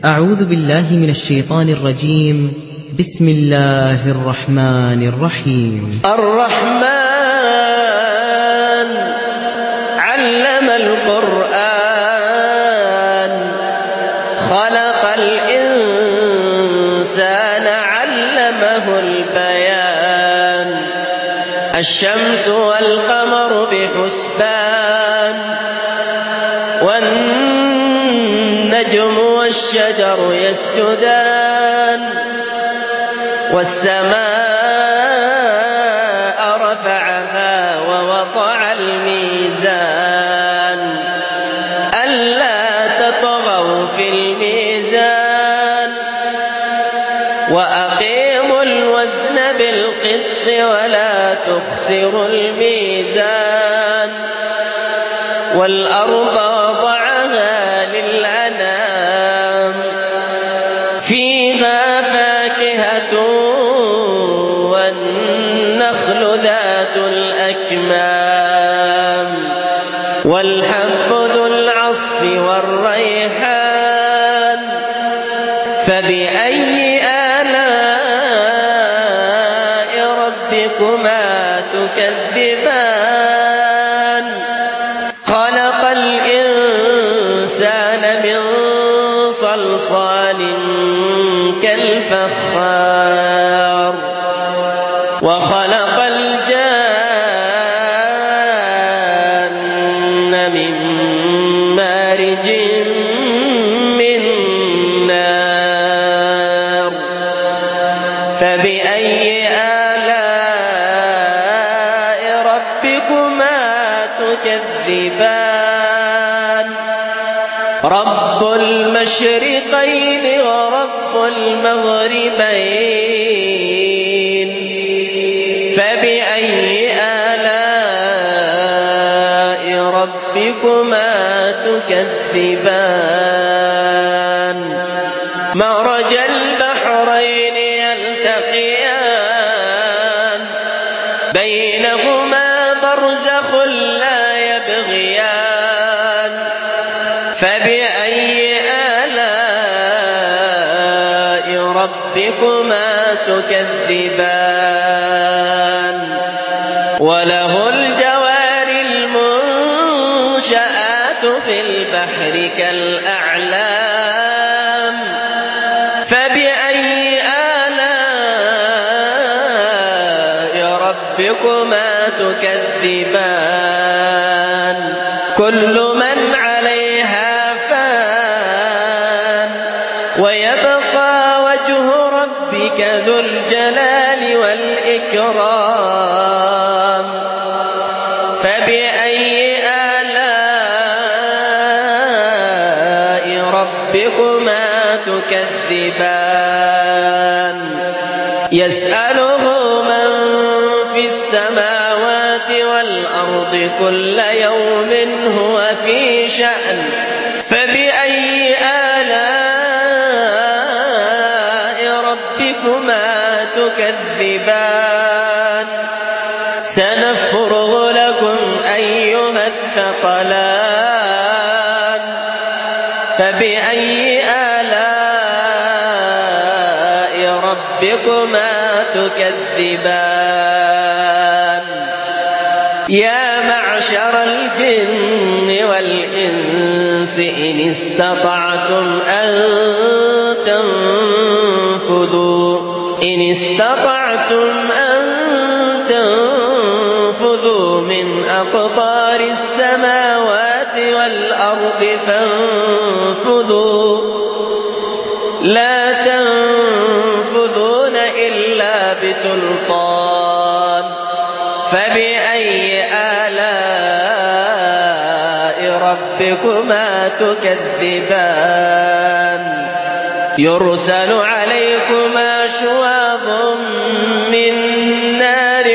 أعوذ بالله من الشيطان الرجيم. بسم الله الرحمن الرحيم. الرحمن علم القرآن خلق الإنسان علمه البيان الشمس والقمر بحسبان والنجم والشجر يسجدان والسماء رفعها ووضع الميزان ألا تطغوا في الميزان وأقيموا الوزن بالقسط ولا تخسروا الميزان والأرض وضعها للأنام فيها فاكهة والنخل ذات الأكمام والحب ذو العصف والريحان فبأي آلاء ربكما تكذبان خلق الإنسان من صلصال كالفخار وخلق الجان من مارج من نار فبأي آلاء ربكما تكذبان رب المشرقين ورب المغربين فبأي آلاء ربكما تكذبان مرج البحرين يلتقيان بينهما برزخ لا يبغيان فبأي آلاء ربكما تكذبان وله الجوار المنشآت في البحر كالأعلام فبأي آلاء ربكما تكذبان كل من عليها فان ويبقى وجه ربك ذو الجلال والإكرام فبأي آلاء ربكما تكذبان يسأله من في السماوات والأرض كل يوم هو في شأن فبأي آلاء ربكما تكذبان سنفرغ لكم أيها الثقلان فبأي آلاء ربكما تكذبان يا معشر الجن والإنس إن استطعتم أن تنفذوا من أقطار السماوات والأرض فانفذوا لا تنفذون إلا بسلطان فبأي آلاء ربكما تكذبان يرسل عليكما شواظ من نار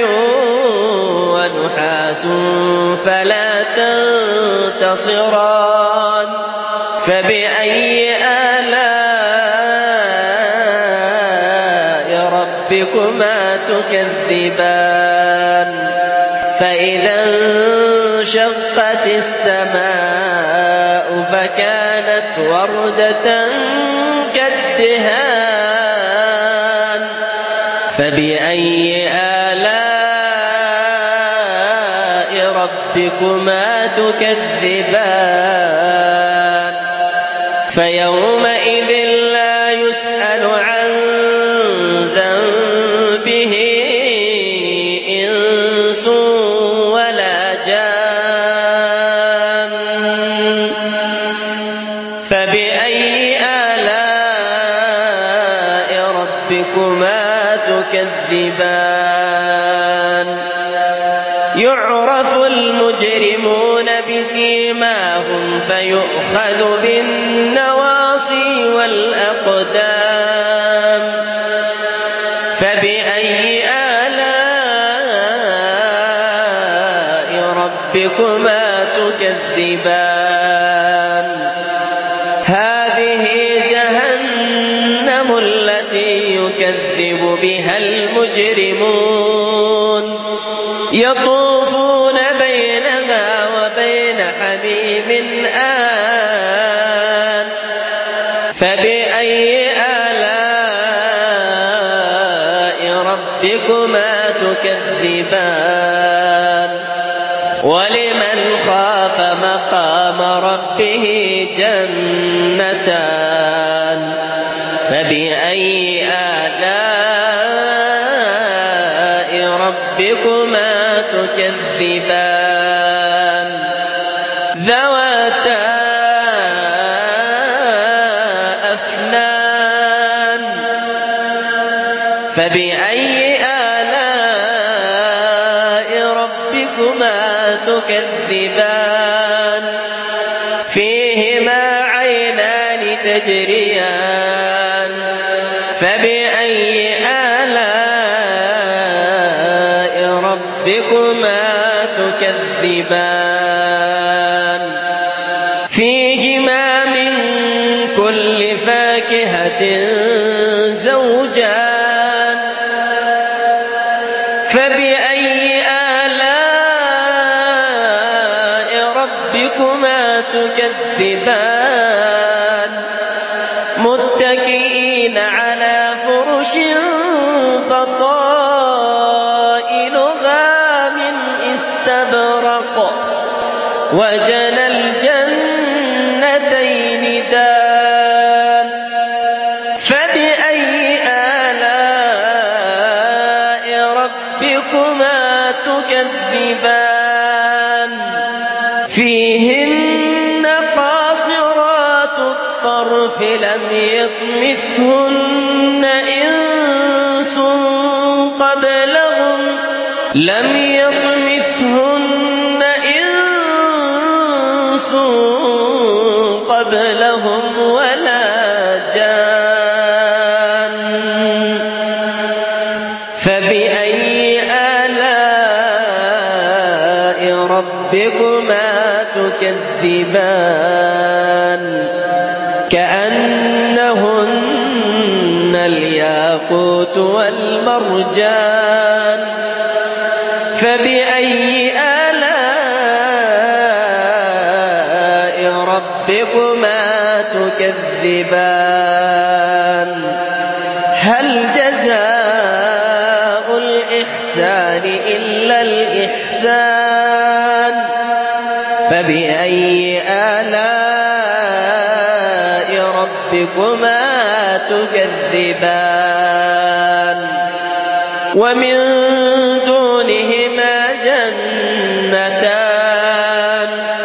ونحاس فلا تنتصران فبأي آلاء ربكما تكذبان فإذا انشقت السماء فكانت وردة الدهان فبأي آلاء ربكما تكذبان فيومئذ لا يسأل عن ذنبه إنس ولا جان فبأي آلاء ربكما تكذبان يعرف المجرمون بسيماهم فيؤخذ بالنواصي والأقدام فبأي آلاء ربكما تكذبان هذه جهنم التي يكذب بها المجرمون يطوفون بينها وبين حميم آن فبأي آلاء ربكما تكذبان ولمن خاف مقام ربه جنتان فبأي آلاء ربكما تكذبان ذواتا أفنان فبأي آلاء ربكما تكذبان فيهما عينان تجريان فبأي آلاء ربكما تكذبان فيهما من كل فاكهة زوجان فبأي آلاء ربكما تكذبان متكئين على فرش بطائنها من استبرق وجنى الجنتين دان فبأي آلاء ربكما تكذبان فيهن قاصرات الطرف لم يطمثهن إنس قبلهم ولا جان فبأي آلاء ربكما تكذبان كأنهن الياقوت والمرجان فبأي آلاء ربكما تكذبان هل جزاء الإحسان إلا الإحسان فبأي آلاء ربكما تكذبان ومن دونهما جنتان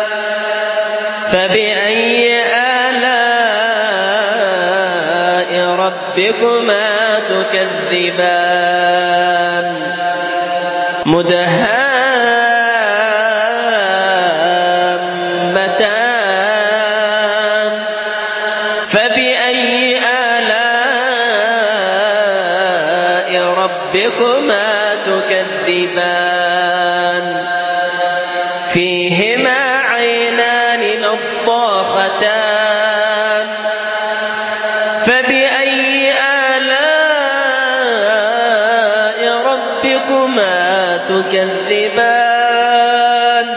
فبأي آلاء ربكما تكذبان مدهامتان فبأي آلاء ربكما تكذبان فيهما عينان نضاختان فبأي آلاء ربكما تكذبان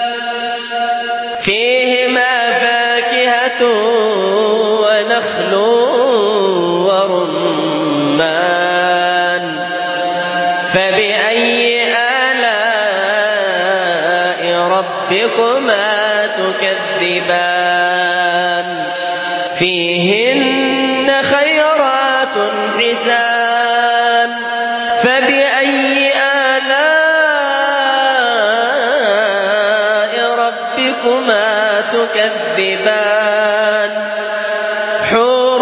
فيهما فاكهة ونخل فبأي آلاء ربكما تكذبان فيهن خيرات حسان فبأي آلاء ربكما تكذبان حور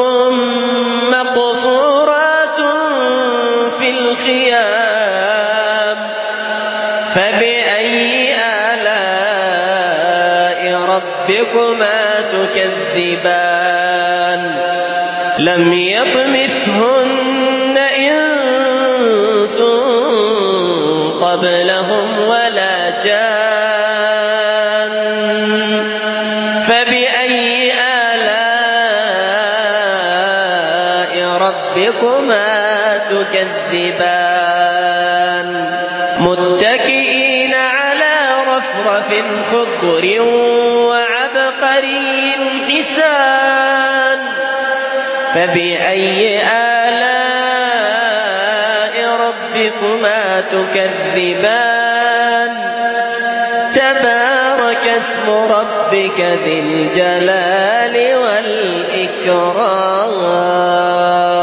مقصورات في الخيام فبأي آلاء ربكما تكذبان لم يطمثهن إنس قبلهم ولا جان فبأي آلاء ربكما تكذبان متكئين على رفرف خضر وعبقري حسان فبأي آلاء ربكما تكذبان تبارك اسم ربك ذي الجلال والإكرام